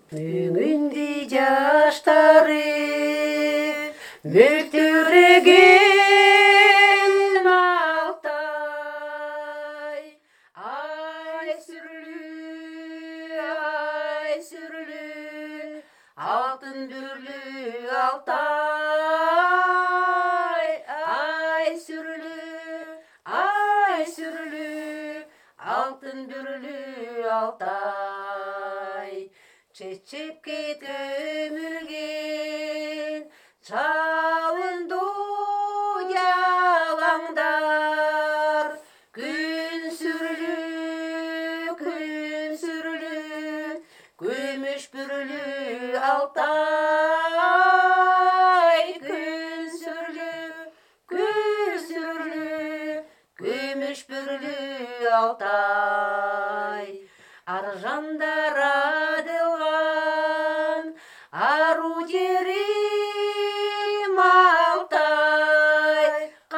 Өңінде жаштары мөлтіреген Алтай. Ай сүрлі, алтын бүрлі Алтай. Ай сүрлі, алтын бүрлі Алтай. Чечепке көмілген жалынды ялаңдар. Күн сүрлі, көміш бүрлі Алтай. Күн сүрлі, көміш бүрлі Алтай. Аржандар адылған ару жерім Алтай.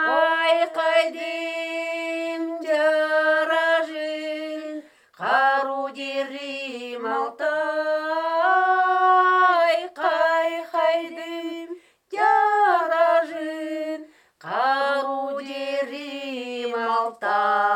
Қайдем жаражын, қару жерім Алтай. Қайдем жаражын, қару жерім Алтай.